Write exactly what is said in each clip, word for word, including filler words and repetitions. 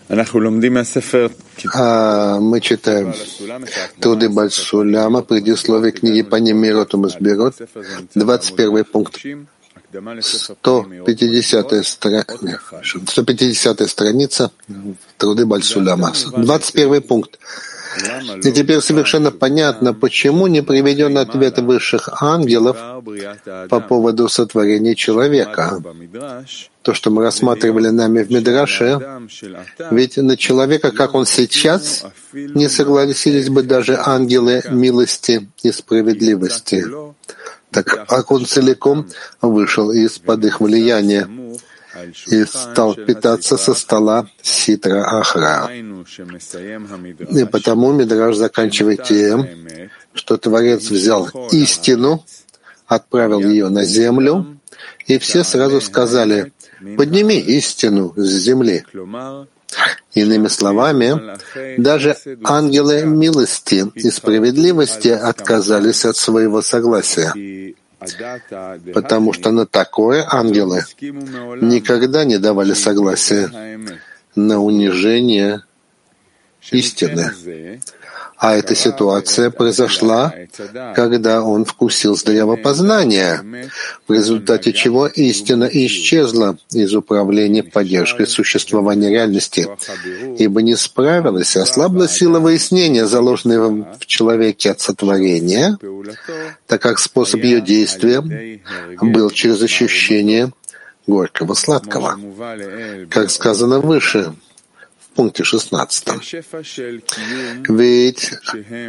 А мы читаем труды Баль-Суляма, предисловие книги Паним Мирот Умасбирот, двадцать первый пункт, сто пятидесятая стра... сто пятидесятая страница труды Баль-Суляма, двадцать первый пункт. И теперь совершенно понятно, почему не приведен ответ высших ангелов по поводу сотворения человека. То, что мы рассматривали нами в Мидраше, ведь на человека, как он сейчас, не согласились бы даже ангелы милости и справедливости, так как он целиком вышел из-под их влияния и стал питаться со стола Ситра Ахра. И потому Мидраш заканчивает тем, что Творец взял истину, отправил ее на землю, и все сразу сказали: «Подними истину с земли». Иными словами, даже ангелы милости и справедливости отказались от своего согласия, потому что на такое ангелы никогда не давали согласия на унижение истины. А эта ситуация произошла, когда он вкусил с древа познания, в результате чего истина исчезла из управления поддержкой существования реальности, ибо не справилась, ослабла сила выяснения, заложенная в человеке от сотворения, так как способ ее действия был через ощущение горького-сладкого, как сказано выше, в пункте шестнадцатом. Ведь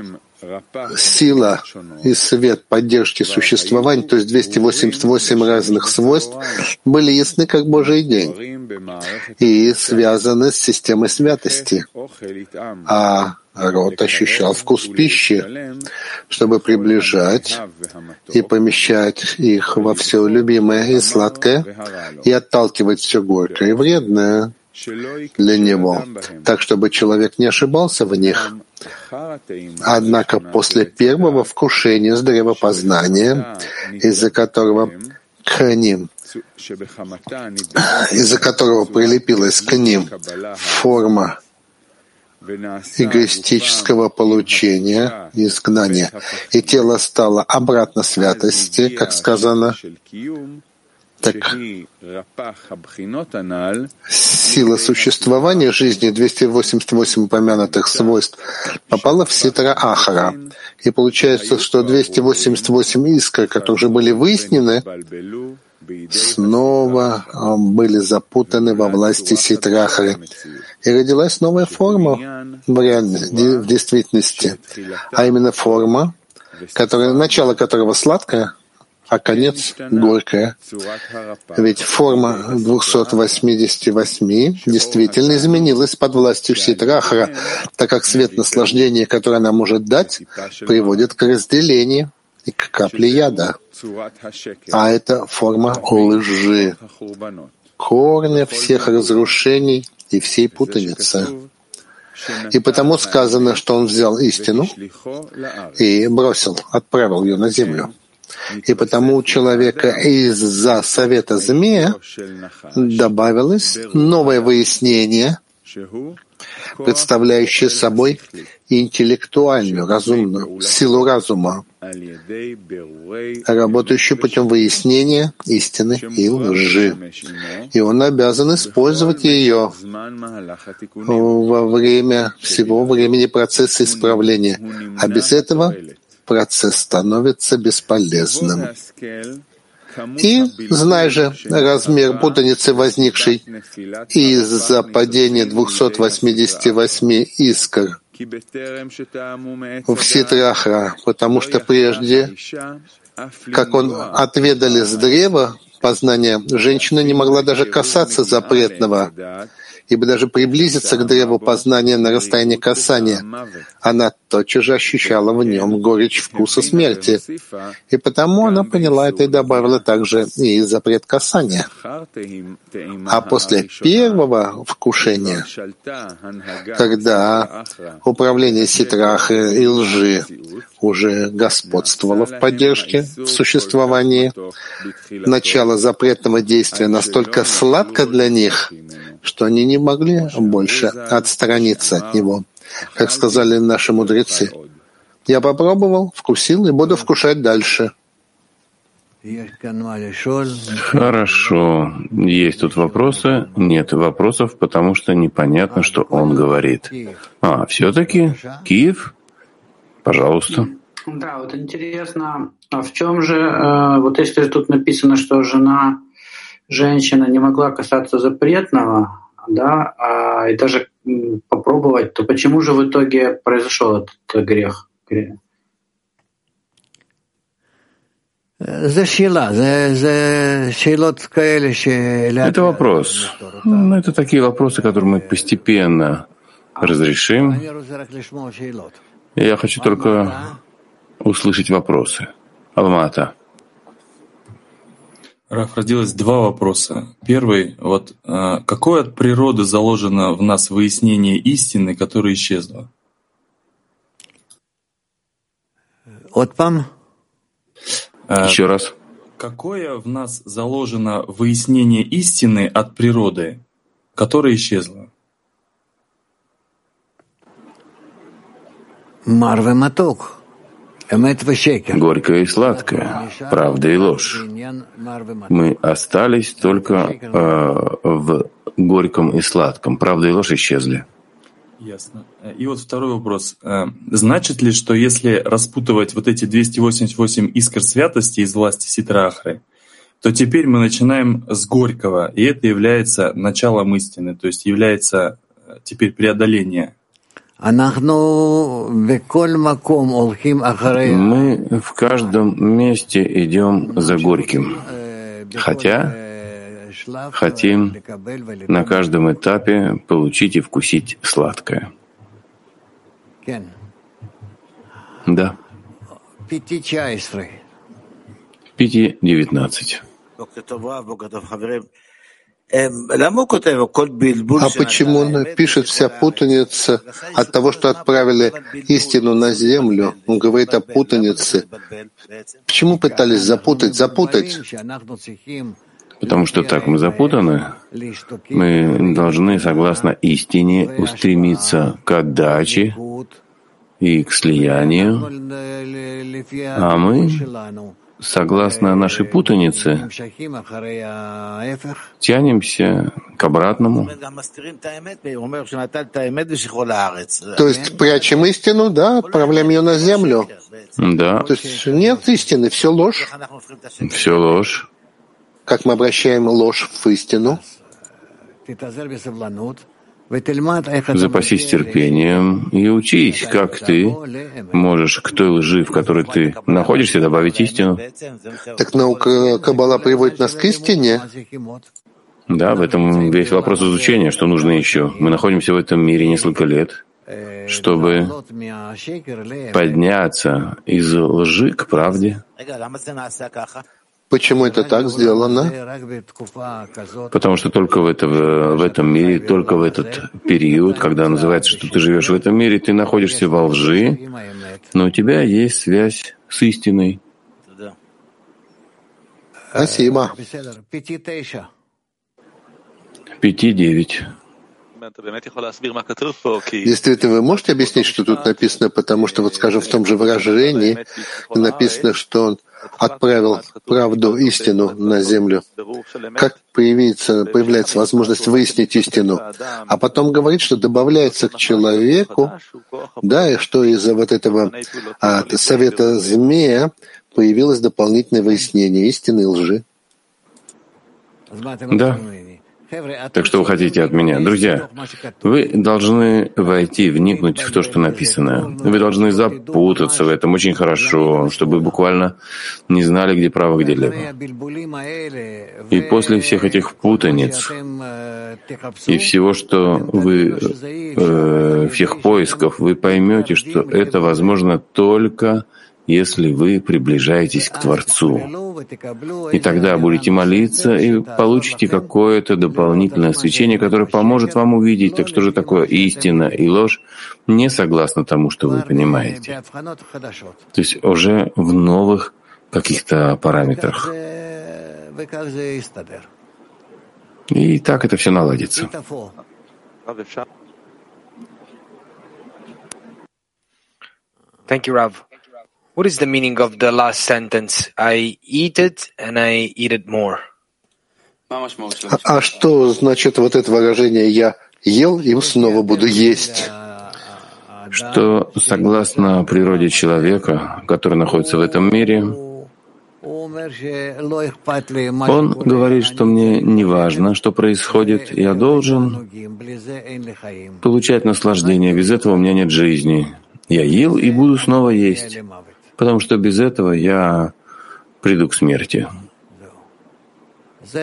сила и свет поддержки существования, то есть двести восемьдесят восемь разных свойств, были ясны как Божий день и связаны с системой святости. А рот ощущал вкус пищи, чтобы приближать и помещать их во все любимое и сладкое, и отталкивать все горькое и вредное для него, так, чтобы человек не ошибался в них. Однако после первого вкушения с древа познания, из-за которого к ним, из-за которого прилепилась к ним форма эгоистического получения, изгнания, и тело стало обратно святости, как сказано, так сила существования жизни двести восемьдесят восемь упомянутых свойств попала в Ситра Ахара. И получается, что двести восемьдесят восемь искр, которые уже были выяснены, снова были запутаны во власти Ситра Ахары. И родилась новая форма в реальности, в действительности, а именно форма, которая, начало которого сладкое, а конец горькое. Ведь форма двухсот восьмидесяти восьми действительно изменилась под властью Ситра Ахара, так как свет наслаждения, который она может дать, приводит к разделению и к капле яда. А это форма лжи, корня всех разрушений и всей путаницы. И потому сказано, что он взял истину и бросил, отправил ее на землю. И потому у человека из-за совета змея добавилось новое выяснение, представляющее собой интеллектуальную, разумную силу разума, работающую путем выяснения истины и лжи. И он обязан использовать ее во время всего времени процесса исправления. А без этого процесс становится бесполезным. И, зная же размер путаницы, возникшей из-за падения двухсот восьмидесяти восьми искр в Ситра Ахара, потому что прежде, как он отведали с древа познания, женщина не могла даже касаться запретного, ибо даже приблизиться к древу познания на расстоянии касания, она тотчас же ощущала в нем горечь вкуса смерти. И потому она поняла это и добавила также и запрет касания. А после первого вкушения, когда управление Ситра Ахара и лжи уже господствовало в поддержке, в существовании, начало запретного действия настолько сладко для них, что они не могли больше отстраниться от него. Как сказали наши мудрецы, я попробовал, вкусил и буду вкушать дальше. Хорошо. Есть тут вопросы? Нет вопросов, потому что непонятно, что он говорит. А, все-таки Киев? Пожалуйста. Да, вот интересно, а в чем же, э, вот если тут написано, что жена, женщина не могла касаться запретного, да, а, и даже м, попробовать, то почему же в итоге произошел этот грех? Это вопрос. Ну, это такие вопросы, которые мы постепенно разрешим. Я хочу только услышать вопросы. Алмата. Раф, родилось два вопроса. Первый, вот э, какое от природы заложено в нас выяснение истины, которая исчезла? Еще раз. Какое в нас заложено выяснение истины от природы, которая исчезла? Горькое и сладкое, правда и ложь. Мы остались только э, в горьком и сладком. Правда и ложь исчезли. Ясно. И вот второй вопрос. Значит ли, что если распутывать вот эти двести восемьдесят восемь искр святости из власти Ситра Ахры, то теперь мы начинаем с горького, и это является началом истины, то есть является теперь преодоление? Мы в каждом месте идем за горьким, хотя хотим на каждом этапе получить и вкусить сладкое. Да. Пяти девятнадцать. А почему он пишет вся путаница от того, что отправили истину на землю? Он говорит о путанице. Почему пытались запутать? Запутать? Потому что так мы запутаны. Мы должны, согласно истине, устремиться к отдаче и к слиянию, а мы, согласно нашей путанице, тянемся к обратному. То есть прячем истину, да, отправляем ее на землю. Да. То есть нет истины, все ложь. Все ложь. Как мы обращаем ложь в истину? Запасись терпением и учись, как ты можешь к той лжи, в которой ты находишься, добавить истину. Так наука Каббала приводит нас к истине. Да, в этом весь вопрос изучения, что нужно еще. Мы находимся в этом мире несколько лет, чтобы подняться из лжи к правде. Почему это так сделано? Потому что только в, это, в этом мире, только в этот период, когда называется, что ты живешь в этом мире, ты находишься во лжи, но у тебя есть связь с истиной. Спасибо. Пяти девять. Действительно, вы можете объяснить, что тут написано, потому что, вот скажем, в том же выражении написано, что он отправил правду, истину на землю. Как появится, появляется возможность выяснить истину? А потом говорит, что добавляется к человеку, да, и что из-за вот этого а, совета змея появилось дополнительное выяснение истины и лжи. Да. Так что вы хотите от меня? Друзья, вы должны войти, вникнуть в то, что написано. Вы должны запутаться в этом очень хорошо, чтобы вы буквально не знали, где право, где лево. И после всех этих путаниц и всего, что вы, э, всех поисков, вы поймете, что это возможно только если вы приближаетесь к Творцу. И тогда будете молиться и получите какое-то дополнительное свечение, которое поможет вам увидеть, так что же такое истина и ложь, не согласно тому, что вы понимаете. То есть уже в новых каких-то параметрах. И так это все наладится. Thank you, Rav. What is the meaning of the last sentence? I eat it and I eat it more. А, а что значит вот это выражение «я ел и снова буду есть»? Что согласно природе человека, который находится в этом мире, он говорит, что мне не важно, что происходит, я должен получать наслаждение, без этого у меня нет жизни. Я ел и буду снова есть, потому что без этого я приду к смерти. То,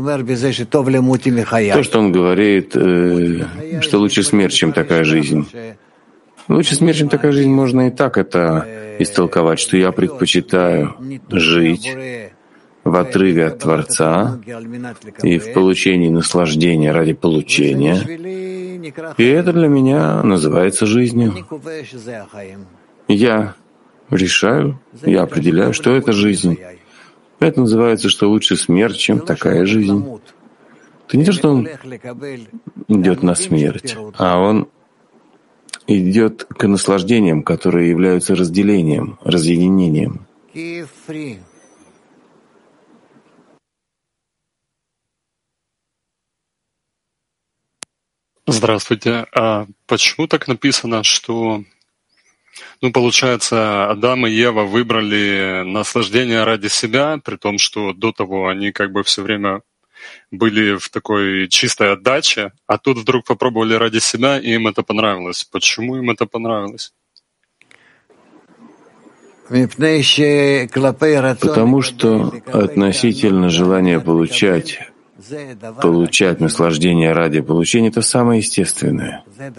что он говорит, что лучше смерть, чем такая жизнь. Лучше смерть, чем такая жизнь, можно и так это истолковать, что я предпочитаю жить в отрыве от Творца и в получении наслаждения ради получения. И это для меня называется жизнью. Я решаю, я определяю, что это жизнь. Это называется, что лучше смерть, чем такая жизнь. Это не то, что он идет на смерть, а он идет к наслаждениям, которые являются разделением, разъединением. Здравствуйте. А почему так написано, что, ну, получается, Адам и Ева выбрали наслаждение ради себя, при том, что до того они как бы все время были в такой чистой отдаче, а тут вдруг попробовали ради себя, и им это понравилось. Почему им это понравилось? Потому что относительно желания получать, получать наслаждение ради получения — это самое естественное.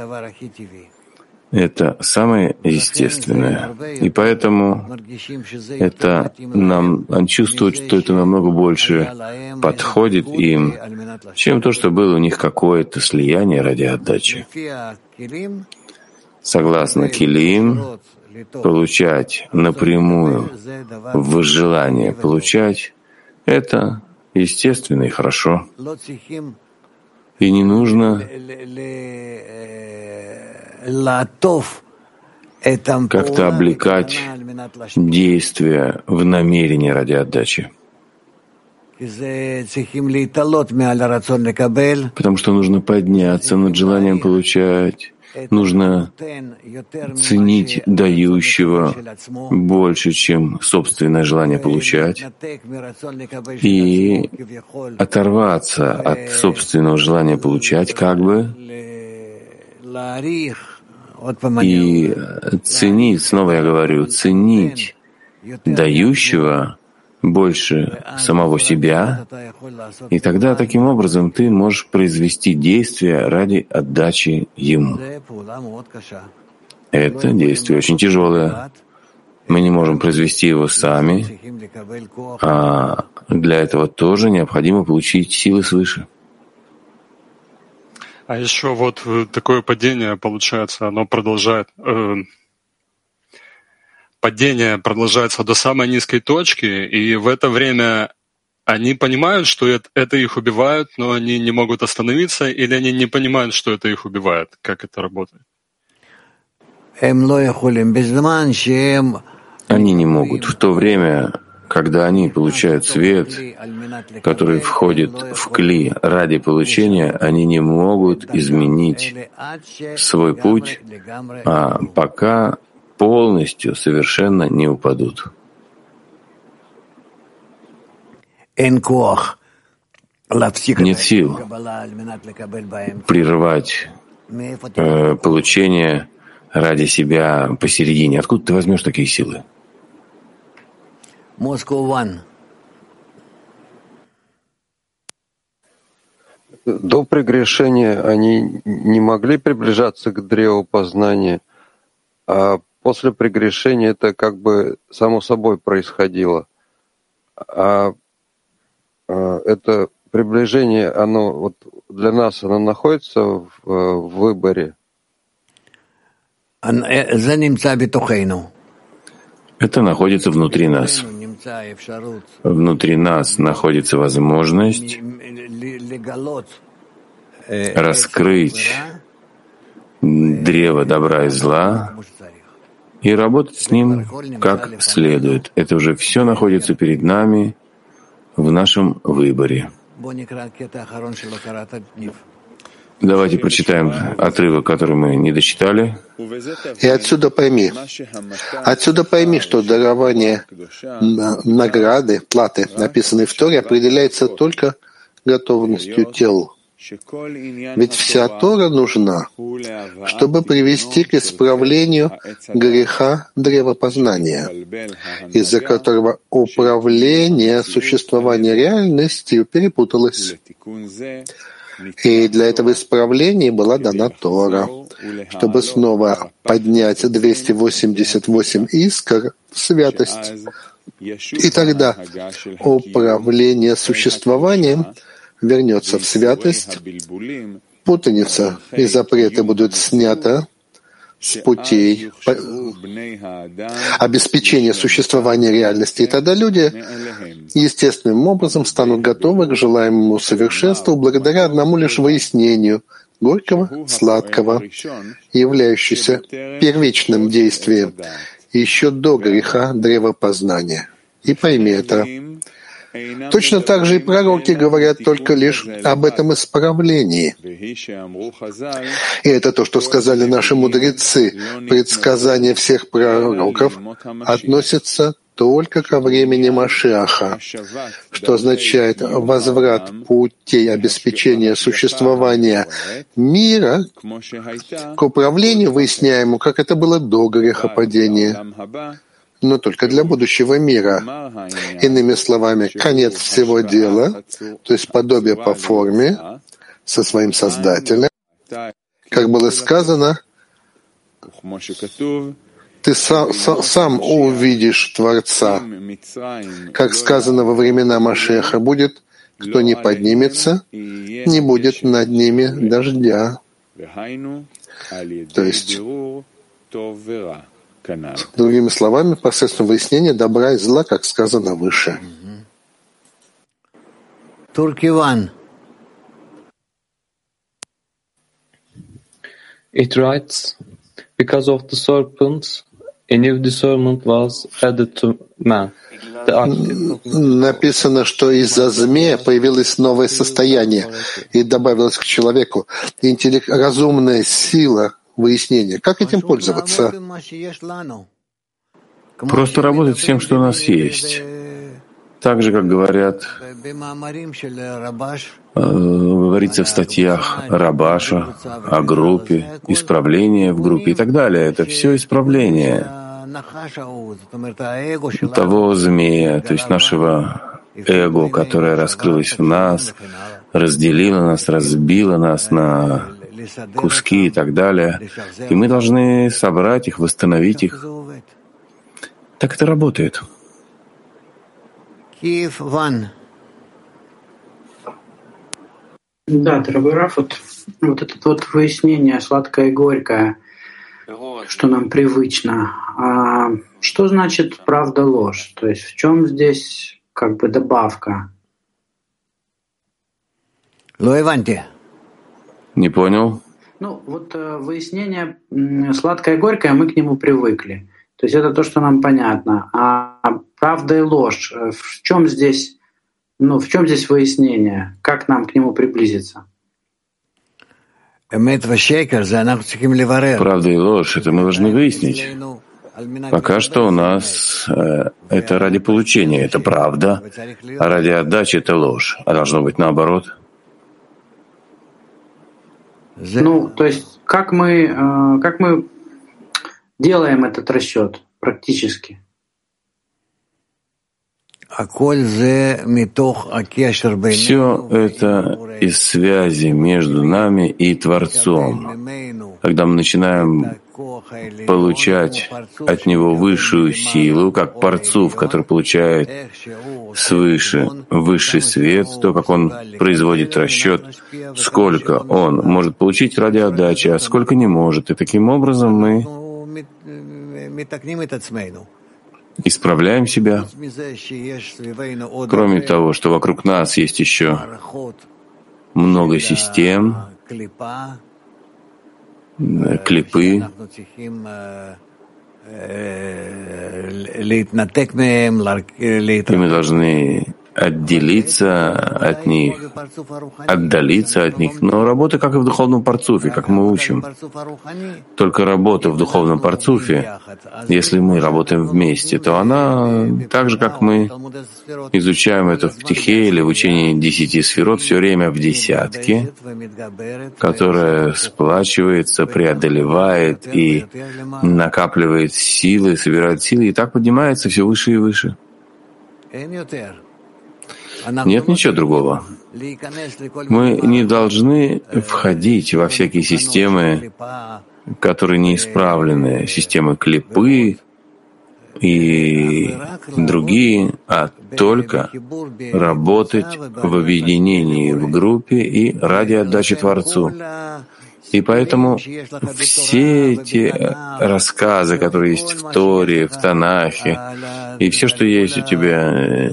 Это самое естественное. И поэтому это нам, он чувствует, что это намного больше подходит им, чем то, что было у них какое-то слияние ради отдачи. Согласно Килим, получать напрямую в желание получать — это естественно и хорошо. И не нужно как-то облекать действия в намерение ради отдачи. Потому что нужно подняться над желанием получать, нужно ценить дающего больше, чем собственное желание получать, и оторваться от собственного желания получать, как бы, и ценить, снова я говорю, ценить дающего больше самого себя, и тогда таким образом ты можешь произвести действие ради отдачи ему. Это действие очень тяжелое. Мы не можем произвести его сами, а для этого тоже необходимо получить силы свыше. А еще вот такое падение, получается, оно продолжает... Э, падение продолжается до самой низкой точки, и в это время они понимают, что это, это их убивает, но они не могут остановиться, или они не понимают, что это их убивает? Как это работает? Они не могут. В то время, когда они получают свет, который входит в кли ради получения, они не могут изменить свой путь, а пока полностью, совершенно не упадут. Нет сил прерывать э, получение ради себя посередине. Откуда ты возьмешь такие силы? До прегрешения они не могли приближаться к древу познания, а после прегрешения это как бы само собой происходило. А, а это приближение, оно вот для нас, оно находится в, в выборе. Это находится внутри нас. внутри нас находится возможность раскрыть древо добра и зла и работать с ним как следует. Это уже все находится перед нами в нашем выборе. Давайте прочитаем отрывок, который мы не дочитали. И отсюда пойми, отсюда пойми, что дарование награды, платы, написанной в Торе, определяется только готовностью тел. Ведь вся Тора нужна, чтобы привести к исправлению греха древопознания, из-за которого управление существования реальностью перепуталось. И для этого исправления была дана Тора, чтобы снова поднять двести восемьдесят восемь искр в святость. И тогда управление существованием вернется в святость, путаница и запреты будут сняты с путей обеспечения существования реальности. И тогда люди естественным образом станут готовы к желаемому совершенству благодаря одному лишь выяснению горького, сладкого, являющегося первичным действием еще до греха древопознания. И пойми это. Точно так же и пророки говорят только лишь об этом исправлении. И это то, что сказали наши мудрецы. Предсказания всех пророков относятся только ко времени Машиаха, что означает возврат путей обеспечения существования мира к управлению выясняемому, как это было до грехопадения, но только для будущего мира. Иными словами, конец всего дела, то есть подобие по форме со своим Создателем, как было сказано, ты сам, сам увидишь Творца. Как сказано во времена Машеха, будет, кто не поднимется, не будет над ними дождя. То есть, другими словами, посредством выяснения добра и зла, как сказано выше. Turkivan. It writes, because of the serpent, a new discernment was added to man. Написано, что из-за змея появилось новое состояние и добавилось к человеку интеллект, разумная сила выяснения. Как этим пользоваться? Просто работать с тем, что у нас есть. Так же, как говорят, говорится в статьях Рабаша о группе, исправление в группе и так далее. Это все исправление того змея, то есть нашего эго, которое раскрылось в нас, разделило нас, разбило нас на куски и так далее. И мы должны собрать их, восстановить их. Так это работает. Да, дорогой Раф, вот, вот это вот выяснение сладкое и горькое, что нам привычно. А что значит правда-ложь? То есть в чем здесь как бы добавка? Не понял. Ну, вот э, выяснение сладкое и горькое, мы к нему привыкли. То есть это то, что нам понятно. А правда и ложь, в чем здесь, ну, в чем здесь выяснение? Как нам к нему приблизиться? Правда и ложь — это мы должны выяснить. Пока что у нас э, это ради получения, это правда, а ради отдачи — это ложь. А должно быть наоборот. Ну, то есть как мы, э, как мы делаем этот расчет практически? Все это из связи между нами и Творцом. Когда мы начинаем получать от Него высшую силу, как Парцуф, который получает свыше высший свет, то, как он производит расчет, сколько он может получить ради отдачи, а сколько не может. И таким образом мы исправляем себя. Кроме того, что вокруг нас есть еще много систем, клипы, и мы должны отделиться от них, отдалиться от них. Но работа, как и в духовном парцуфе, как мы учим. Только работа в духовном парцуфе, если мы работаем вместе, то она, так же, как мы изучаем это в птихе или в учении десяти сферот, все время в десятке, которая сплачивается, преодолевает и накапливает силы, собирает силы, и так поднимается все выше и выше. Нет ничего другого. Мы не должны входить во всякие системы, которые неисправлены, системы клипы и другие, а только работать в объединении, в группе и ради отдачи Творцу. И поэтому все эти рассказы, которые есть в Торе, в Танахе, и все, что есть у тебя,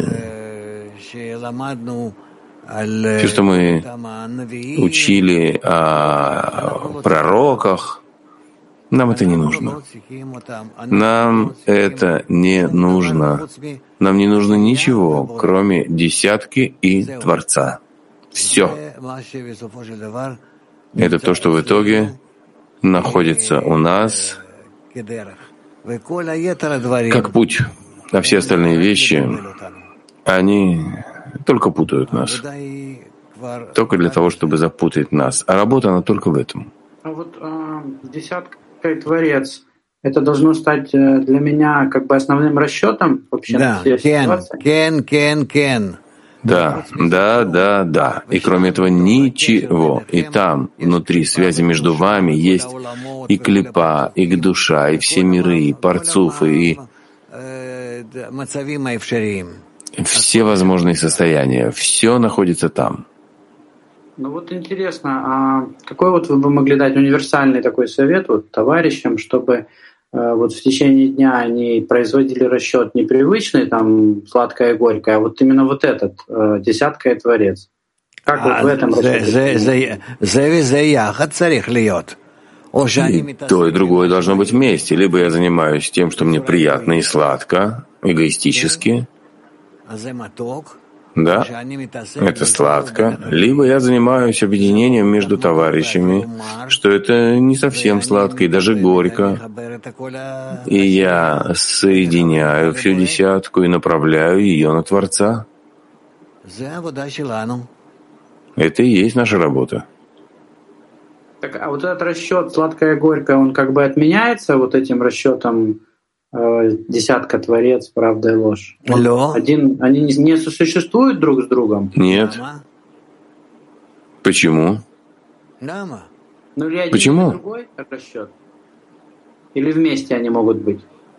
все, что мы учили о пророках, нам это не нужно. Нам это не нужно. Нам не нужно ничего, кроме десятки и Творца. Все. Это то, что в итоге находится у нас как путь. А все остальные вещи, они только путают нас. Только для того, чтобы запутать нас. А работа, она только в этом. А вот а, десятка и Творец, это должно стать для меня как бы основным расчетом вообще да. на все ситуации? Кен, кен, кен. Да, да, да, да. И кроме этого ничего. И там, внутри связи между вами, есть и клипа, и душа, и все миры, и парцуфы, и все возможные состояния. Все находится там. Ну вот интересно, а какой вот вы бы могли дать универсальный такой совет вот товарищам, чтобы вот в течение дня они производили расчет не привычный, там, сладкое и горькое, а вот именно вот этот, десятка и Творец. Как а, вот в этом расчете? И то, и другое должно быть вместе. Либо я занимаюсь тем, что мне приятно и сладко, эгоистически, да, это сладко, либо я занимаюсь объединением между товарищами, что это не совсем сладко и даже горько, и я соединяю всю десятку и направляю ее на Творца. Это и есть наша работа. Так, а вот этот расчет сладкое и горькое, он как бы отменяется вот этим расчетом десятка, Творец, правда и ложь. Один, они не сосуществуют друг с другом? Нет. Почему? Ну, или один Почему? Или другой расчет? Или вместе они могут быть?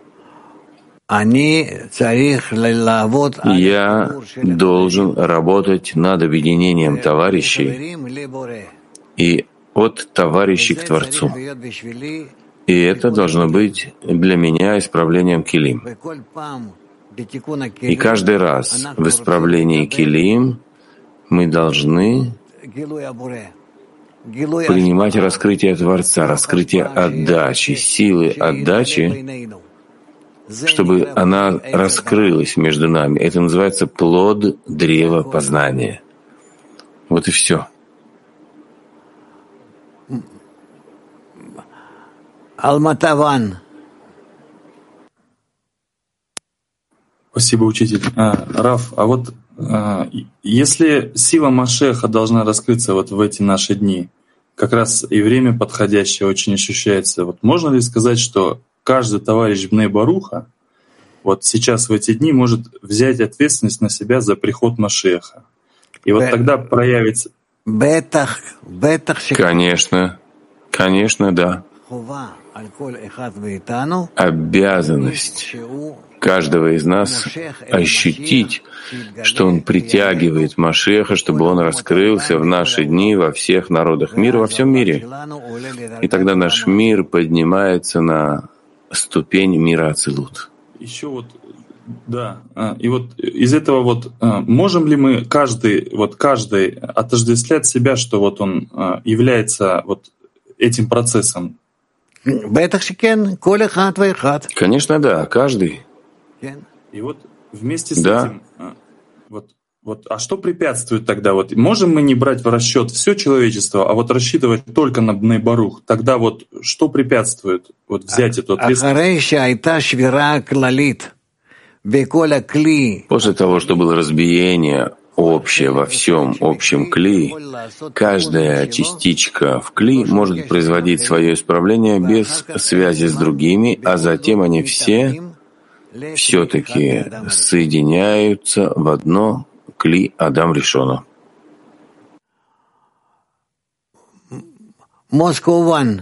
Я должен работать над объединением товарищей и от товарищей к Творцу. И это должно быть для меня исправлением килим. И каждый раз в исправлении килим мы должны принимать раскрытие Творца, раскрытие отдачи, силы отдачи, чтобы она раскрылась между нами. Это называется плод древа познания. Вот и все. Алматаван. Спасибо, учитель. А, Рав, а вот а, если сила Машеха должна раскрыться вот в эти наши дни, как раз и время подходящее очень ощущается, вот можно ли сказать, что каждый товарищ Бней Баруха вот сейчас в эти дни может взять ответственность на себя за приход Машеха? И вот тогда проявится... Конечно, конечно, да. Обязанность каждого из нас ощутить, что он притягивает Машеха, чтобы он раскрылся в наши дни во всех народах мира, во всем мире. И тогда наш мир поднимается на ступень мира Ацилут. Еще вот, да, и вот из этого вот можем ли мы каждый, вот каждый отождествлять себя, что вот он является вот этим процессом? Конечно, да, каждый. И вот вместе с да. этим, вот, вот, а что препятствует тогда? Вот можем мы не брать в расчет все человечество, а вот рассчитывать только на Бней Барух? Тогда вот что препятствует вот взять эту ответственность? После того, что было разбиение общее во всем общем кли, каждая частичка в кли может производить свое исправление без связи с другими, а затем они все все-таки соединяются в одно кли Адам Ришона. Москва.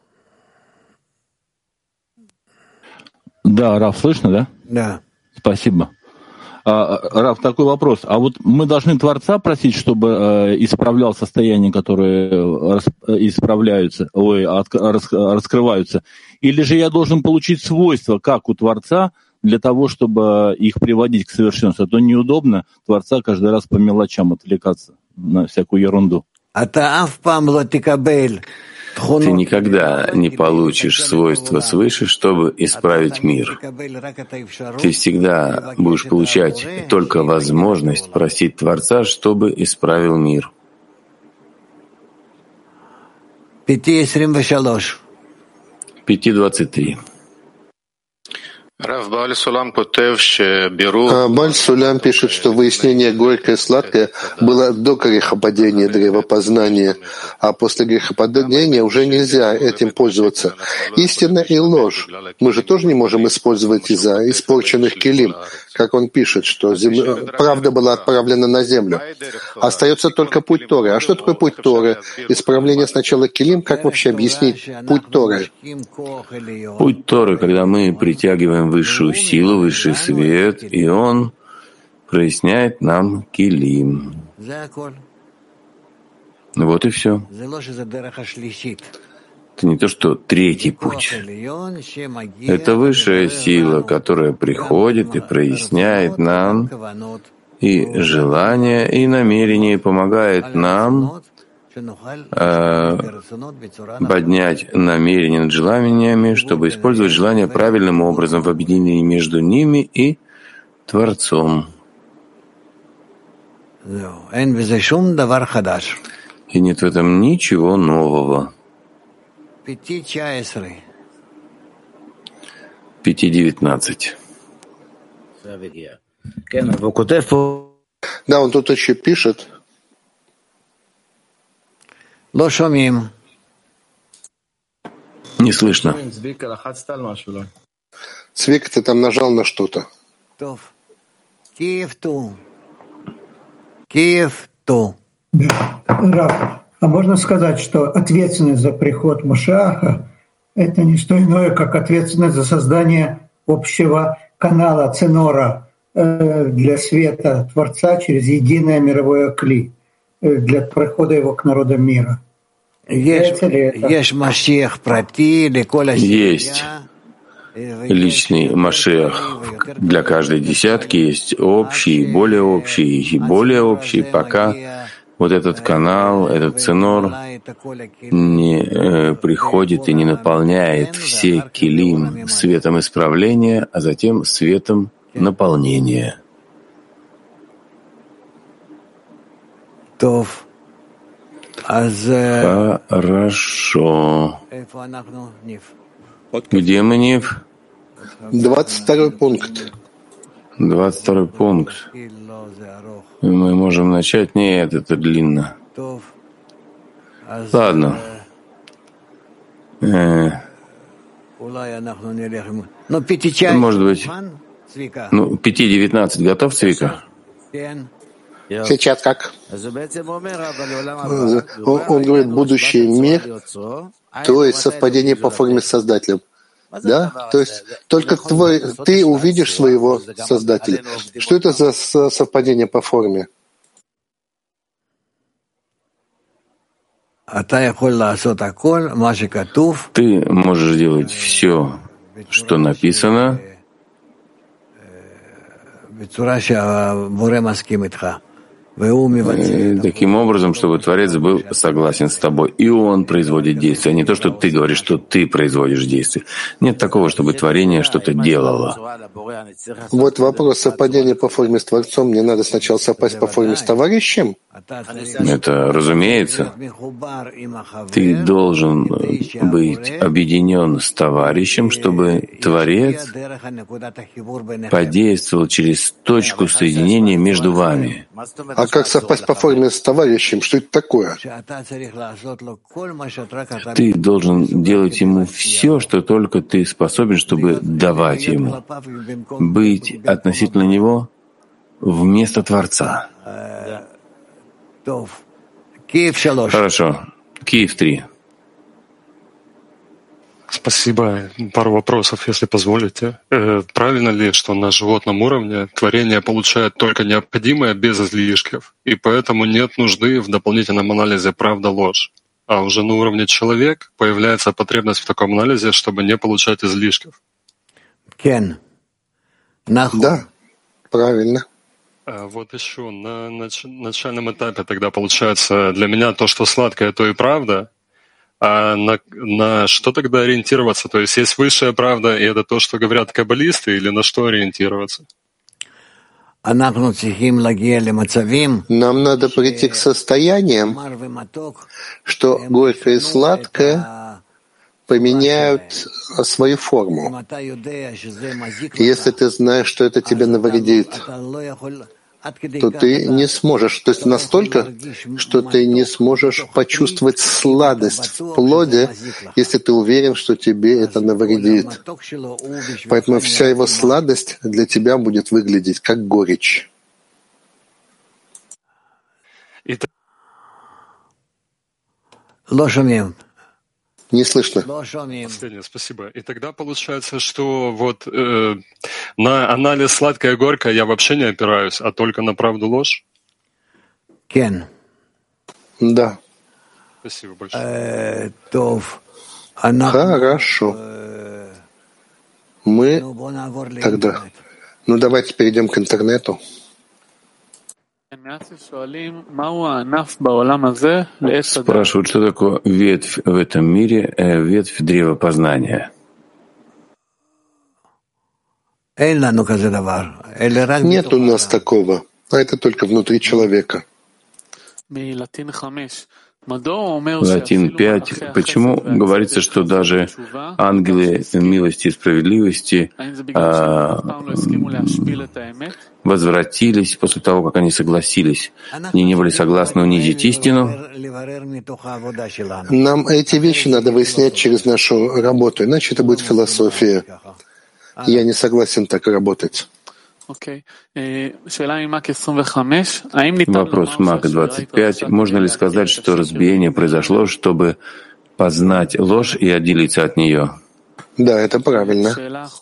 Да, Раф, слышно, да? Да. Спасибо. А, Раф, такой вопрос. А вот мы должны Творца просить, чтобы э, исправлял состояния, которые рас, исправляются, ой, от, рас, раскрываются? Или же я должен получить свойства, как у Творца, для того, чтобы их приводить к совершенству? А то неудобно Творца каждый раз по мелочам отвлекаться на всякую ерунду. Ты никогда не получишь свойства свыше, чтобы исправить мир. Ты всегда будешь получать только возможность просить Творца, чтобы исправил мир. пять двадцать три. Бааль Сулам пишет, что выяснение горькое и сладкое было до грехопадения древа познания, а после грехопадения уже нельзя этим пользоваться. Истина и ложь мы же тоже не можем использовать из-за испорченных килим, как он пишет, что земля, правда была отправлена на землю. Остается только путь Торы. А что такое путь Торы? Исправление сначала килим, как вообще объяснить путь Торы? Путь Торы, когда мы притягиваем высшую силу, высший свет, и он проясняет нам килим. Вот и все. Это не то, что третий путь. Это высшая сила, которая приходит и проясняет нам и желание, и намерение, и помогает нам э, поднять намерения над желаниями, чтобы использовать желания правильным образом в объединении между ними и Творцом. И нет в этом ничего нового. пять девятнадцать. Да, он тут еще пишет. Не слышно. Цвик, ты там нажал на что-то. Киев-ту. Киев-ту. Раф, а можно сказать, что ответственность за приход Машиаха — это не что иное, как ответственность за создание общего канала, ценора э, для света Творца через единое мировое кли, э, для прихода его к народам мира. Есть, есть личный Машиах для каждой десятки, есть общий, более общий и более общий, пока вот этот канал, этот ценор не э, приходит и не наполняет все килим светом исправления, а затем светом наполнения. Хорошо. Где мы, Нив? Двадцать второй пункт. Двадцать второй пункт. Мы можем начать? Нет, это длинно. Ладно. Э, может быть, ну, пять девятнадцать готов, Цвика? Сейчас как? Он, он говорит, будущий мир, то есть совпадение по форме с Создателем. Да? То есть только твой, ты увидишь своего Создателя. Что это за совпадение по форме? Ты можешь делать все, что написано, И таким образом, чтобы Творец был согласен с тобой, и он производит действия, а не то, что ты говоришь, что ты производишь действия. Нет такого, чтобы творение что-то делало. Вот вопрос совпадения по форме с Творцом. Мне надо сначала совпасть по форме с товарищем? Это разумеется. Ты должен быть объединен с товарищем, чтобы Творец подействовал через точку соединения между вами. А как совпасть по форме с товарищем? Что это такое? Ты должен делать ему все, что только ты способен, чтобы давать ему. Быть относительно него вместо Творца. Хорошо. Киев три. Спасибо. Пару вопросов, если позволите. Э, правильно ли, что на животном уровне творение получает только необходимое без излишков, и поэтому нет нужды в дополнительном анализе правда-ложь? А уже на уровне человека появляется потребность в таком анализе, чтобы не получать излишков? Да, правильно. А вот еще на нач- начальном этапе тогда получается для меня то, что сладкое, то и правда. А на, на что тогда ориентироваться? То есть есть высшая правда, и это то, что говорят каббалисты, или на что ориентироваться? Нам надо прийти к состояниям, что горькое и сладкое поменяют свою форму. Если ты знаешь, что это тебе навредит, то ты не сможешь, то есть настолько, что ты не сможешь почувствовать сладость в плоде, если ты уверен, что тебе это навредит. Поэтому вся его сладость для тебя будет выглядеть как горечь. Не слышно. Последнее, спасибо. И тогда получается, что вот э, на анализ сладкое и горькое я вообще не опираюсь, а только на правду-ложь? Да. Спасибо большое. Хорошо. Мы тогда... Ну, давайте перейдем к интернету. Спрашивают, что такое ветвь в этом мире, э, ветвь древа познания. Нет у нас такого, а это только внутри человека. Латин пять. Почему говорится, что даже ангелы милости и справедливости а, возвратились после того, как они согласились? Они не были согласны унизить истину? Нам эти вещи надо выяснять через нашу работу, иначе это будет философия. Я не согласен так работать. Вопрос Мак двадцать пять. Можно ли сказать, что разбиение произошло, чтобы познать ложь и отделиться от нее? Да, это правильно.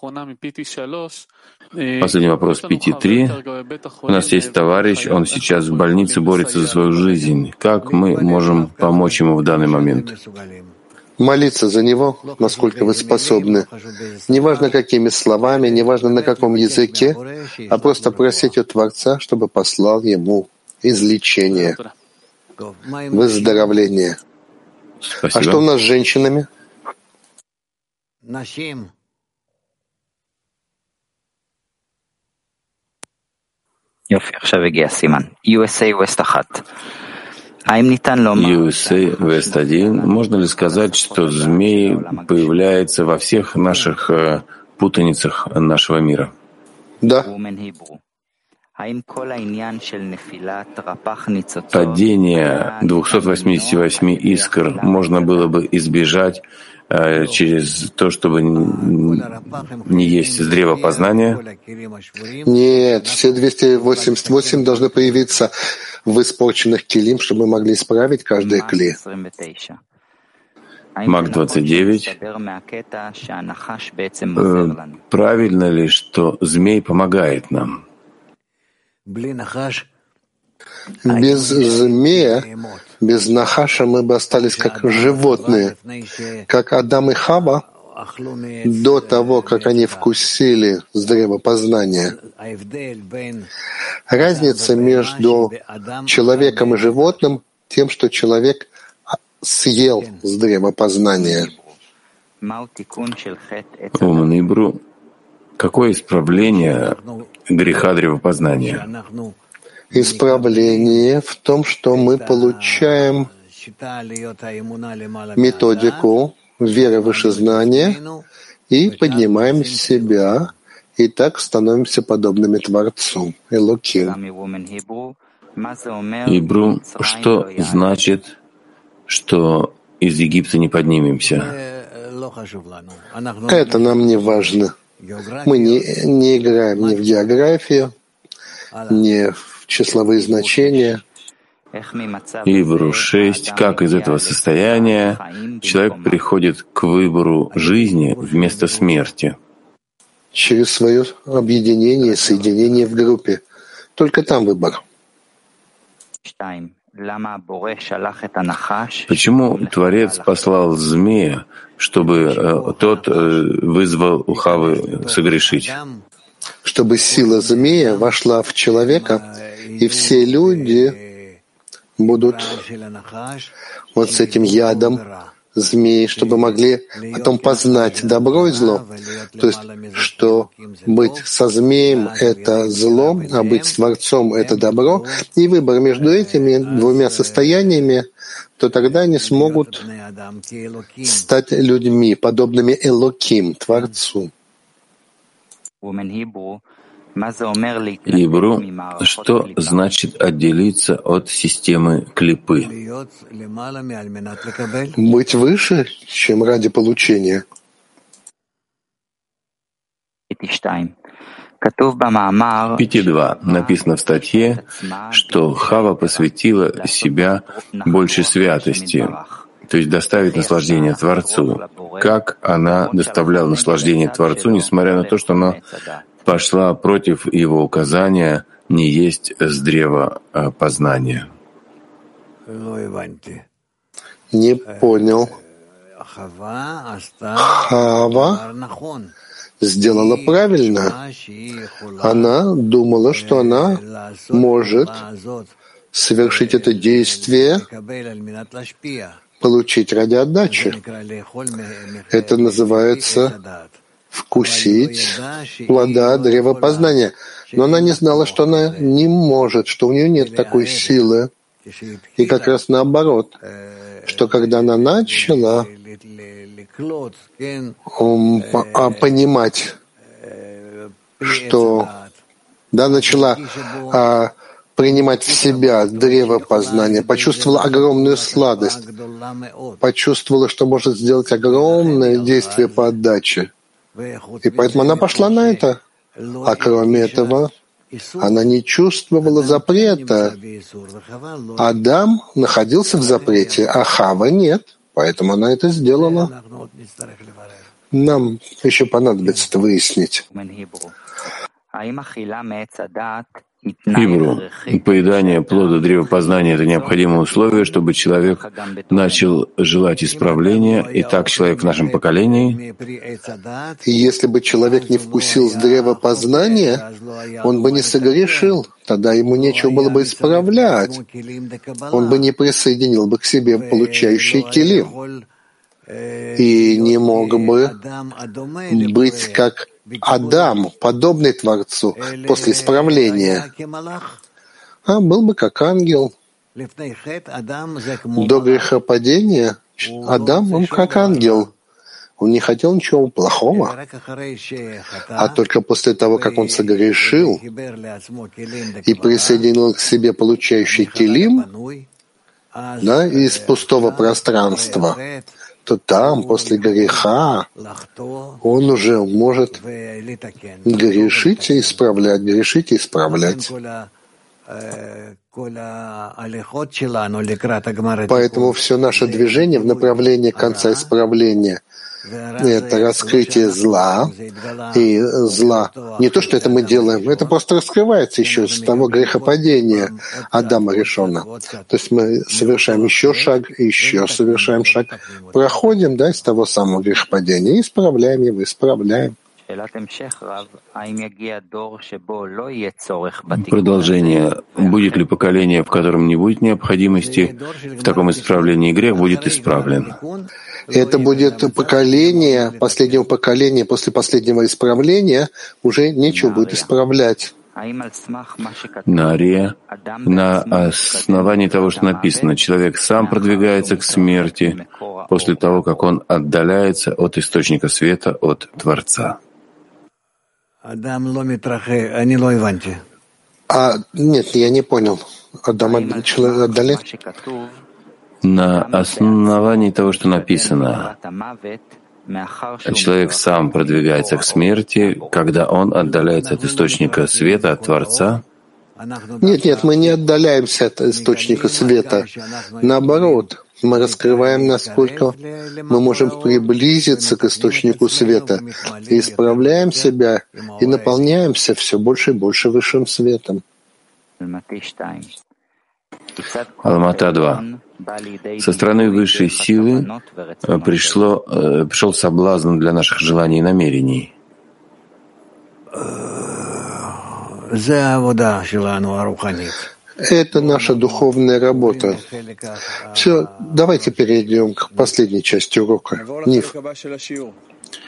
Последний вопрос пять три. У нас есть товарищ, он сейчас в больнице борется за свою жизнь. Как мы можем помочь ему в данный момент? Молиться за него, насколько вы способны. Неважно, какими словами, неважно, на каком языке, а просто просить у Творца, чтобы послал ему излечение, выздоровление. Спасибо. А что у нас с женщинами? יופי, עכשיו הגיע סימן. ю эс эй West אחת. ю эс эй West один. Можно ли сказать, что змей появляется во всех наших э, путаницах нашего мира? Да. Падение двухсот восьмидесяти восьми искр можно было бы избежать э, через то, чтобы не есть с древа познания? Нет, все двести восемьдесят восемь должны появиться в испорченных килим, чтобы мы могли исправить каждое кли. Мак двадцать девять. Э, правильно ли, что змей помогает нам? Без змея, без нахаша мы бы остались как животные. Как Адам и Хава, до того, как они вкусили с древа познания. Разница между человеком и животным тем, что человек съел с древа познания. Умный Бру, какое исправление греха древопознания? Исправление в том, что мы получаем методику веры выше знания и поднимаем себя, и так становимся подобными Творцу, Элоким. Ибру, что значит, что из Египта не поднимемся? Это нам не важно. Мы не, не играем ни в географию, ни в числовые значения. Ибру шесть. Как из этого состояния человек приходит к выбору жизни вместо смерти? Через свое объединение, соединение в группе. Только там выбор. Почему Творец послал змея, чтобы э, тот э, вызвал у Хавы согрешить? Чтобы сила змея вошла в человека, и все люди будут вот с этим ядом змеи, чтобы могли потом познать добро и зло. То есть, что быть со змеем — это зло, а быть с Творцом — это добро. И выбор между этими двумя состояниями, то тогда они смогут стать людьми, подобными Элоким, Творцу. Ибру, что значит отделиться от системы клипы? Быть выше, чем ради получения. пять два. Написано в статье, что Хава посвятила себя больше святости, то есть доставить наслаждение Творцу. Как она доставляла наслаждение Творцу, несмотря на то, что она пошла против его указания не есть с древа познания? Не понял. Хава сделала правильно. Она думала, что она может совершить это действие, получить ради отдачи. Это называется вкусить плода древа познания. Но она не знала, что она не может, что у нее нет такой силы. И как раз наоборот, что когда она начала um, а, понимать, что да, начала а, принимать в себя древо познания, почувствовала огромную сладость, почувствовала, что может сделать огромное действие по отдаче. И поэтому она пошла на это. А кроме этого, она не чувствовала запрета. Адам находился в запрете, а Хава нет. Поэтому она это сделала. Нам еще понадобится это выяснить. Ибру, поедание плода древа познания — это необходимое условие, чтобы человек начал желать исправления, и так человек в нашем поколении. И если бы человек не вкусил с древа познания, он бы не согрешил, тогда ему нечего было бы исправлять. Он бы не присоединил бы к себе получающий килим и не мог бы быть как Адам, подобный Творцу, после исправления, а был бы как ангел. До грехопадения Адам, он как ангел. Он не хотел ничего плохого. А только после того, как он согрешил и присоединил к себе получающий килим, да, из пустого пространства, то там, после греха, он уже может грешить и исправлять, грешить и исправлять. Поэтому все наше движение в направлении конца исправления Это раскрытие зла, и зла. Не то, что это мы делаем, это просто раскрывается еще с того грехопадения Адама Ришона. То есть мы совершаем еще шаг, еще совершаем шаг, проходим, да, из того самого грехопадения, и исправляем его, исправляем. Продолжение. Будет ли поколение, в котором не будет необходимости в таком исправлении, и грех будет исправлен? Это будет поколение, последнего поколения, после последнего исправления уже нечего будет исправлять. На аре, на основании того, что написано, человек сам продвигается к смерти после того, как он отдаляется от источника света, от Творца. А нет, я не понял. Адам отдаляется? На основании того, что написано, человек сам продвигается к смерти, когда он отдаляется от источника света, от Творца. Нет, нет, мы не отдаляемся от источника света. Наоборот, мы раскрываем, насколько мы можем приблизиться к источнику света, и исправляем себя, и наполняемся все больше и больше высшим светом. Алмата два. Со стороны высшей силы пришло, пришел соблазн для наших желаний и намерений. Это наша духовная работа. Все, давайте перейдем к последней части урока. Нив.